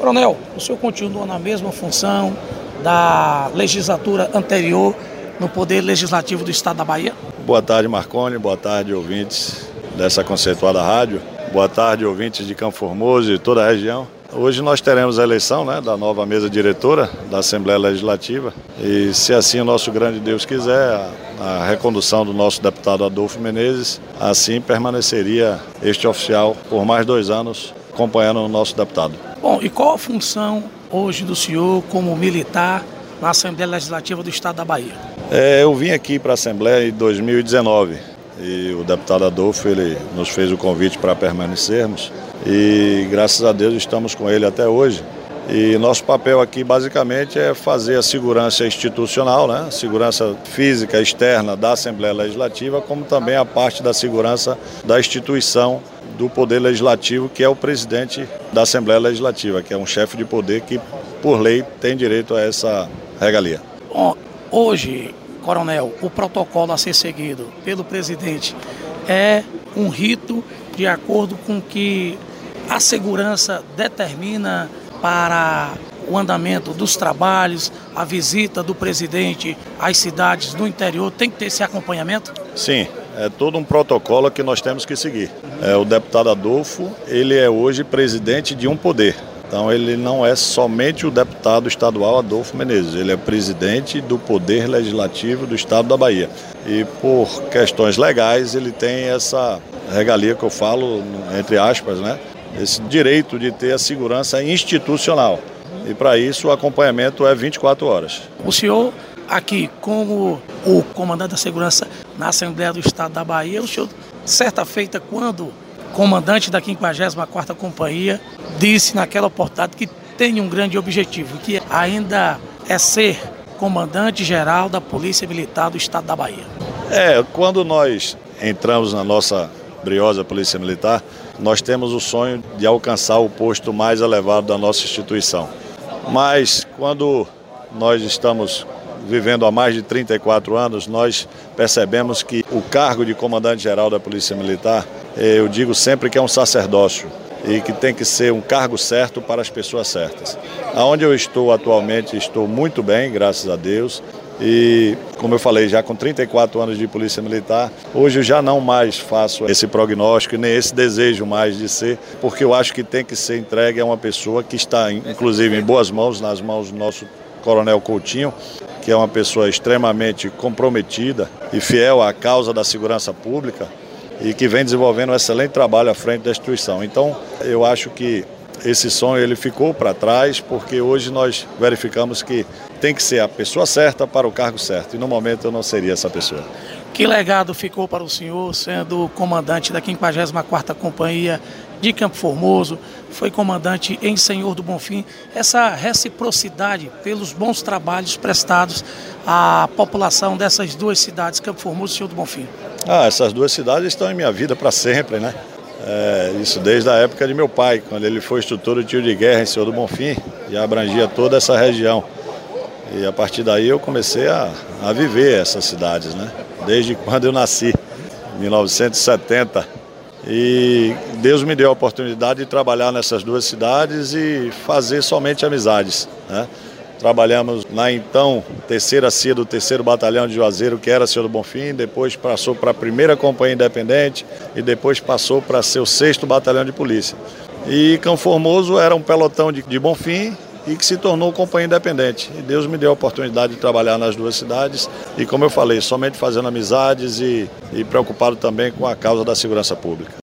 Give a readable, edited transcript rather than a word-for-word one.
Coronel, o senhor continua na mesma função da legislatura anterior no Poder Legislativo do Estado da Bahia? Boa tarde, Marconi. Boa tarde, ouvintes dessa conceituada rádio. Boa tarde, ouvintes de Campo Formoso e toda a região. Hoje nós teremos a eleição da nova mesa diretora da Assembleia Legislativa e, se assim o nosso grande Deus quiser, a recondução do nosso deputado Adolfo Menezes, assim permaneceria este oficial por mais 2 anos acompanhando o nosso deputado. Bom, e qual a função hoje do senhor como militar na Assembleia Legislativa do Estado da Bahia? Eu vim aqui para a Assembleia em 2019 e o deputado Adolfo ele nos fez o convite para permanecermos e graças a Deus estamos com ele até hoje. E nosso papel aqui basicamente é fazer a segurança institucional, a segurança física externa da Assembleia Legislativa, como também a parte da segurança da instituição do Poder Legislativo, que é o presidente da Assembleia Legislativa, que é um chefe de poder que, por lei, tem direito a essa regalia. Bom, hoje, Coronel, o protocolo a ser seguido pelo presidente é um rito de acordo com que a segurança determina para o andamento dos trabalhos, a visita do presidente às cidades do interior, tem que ter esse acompanhamento? Sim, é todo um protocolo que nós temos que seguir. O deputado Adolfo, ele é hoje presidente de um poder. Então ele não é somente o deputado estadual Adolfo Menezes, ele é presidente do Poder Legislativo do Estado da Bahia. E por questões legais ele tem essa regalia que eu falo, entre aspas, esse direito de ter a segurança institucional. E para isso o acompanhamento é 24 horas. O senhor aqui, como o comandante da segurança na Assembleia do Estado da Bahia, o senhor, certa feita, quando comandante da 54ª Companhia, disse naquela oportunidade que tem um grande objetivo, que ainda é ser comandante-geral da Polícia Militar do Estado da Bahia. Quando nós entramos na nossa briosa Polícia Militar, nós temos o sonho de alcançar o posto mais elevado da nossa instituição. Mas quando nós estamos vivendo há mais de 34 anos, nós percebemos que o cargo de comandante-geral da Polícia Militar, eu digo sempre que é um sacerdócio e que tem que ser um cargo certo para as pessoas certas. Aonde eu estou atualmente, estou muito bem, graças a Deus. E, como eu falei, já com 34 anos de Polícia Militar, hoje eu já não mais faço esse prognóstico, nem esse desejo mais de ser, porque eu acho que tem que ser entregue a uma pessoa que está, inclusive, em boas mãos, nas mãos do nosso Coronel Coutinho, que é uma pessoa extremamente comprometida e fiel à causa da segurança pública e que vem desenvolvendo um excelente trabalho à frente da instituição. Então, eu acho que esse sonho ele ficou para trás, porque hoje nós verificamos que tem que ser a pessoa certa para o cargo certo, e no momento eu não seria essa pessoa. Que legado ficou para o senhor, sendo comandante da 54ª Companhia de Campo Formoso, foi comandante em Senhor do Bonfim, essa reciprocidade pelos bons trabalhos prestados à população dessas 2 cidades, Campo Formoso e Senhor do Bonfim? Essas 2 cidades estão em minha vida para sempre, isso desde a época de meu pai, quando ele foi instrutor do tiro de guerra em Senhor do Bonfim, e abrangia toda essa região. E a partir daí eu comecei a viver essas cidades, desde quando eu nasci, em 1970. E Deus me deu a oportunidade de trabalhar nessas 2 cidades e fazer somente amizades. Trabalhamos na então 3ª CIA do 3º Batalhão de Juazeiro, que era Senhor do Bonfim, depois passou para a 1ª Companhia Independente e depois passou para ser o 6º Batalhão de Polícia. E Campo Formoso era um pelotão de Bonfim e que se tornou Companhia Independente. E Deus me deu a oportunidade de trabalhar nas 2 cidades e, como eu falei, somente fazendo amizades e preocupado também com a causa da segurança pública.